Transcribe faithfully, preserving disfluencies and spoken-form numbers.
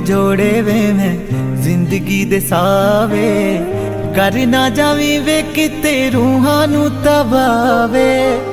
जोड़े वे मैं जिंदगी दे सावे कर ना जावी वे किते रूहां नू तबावे।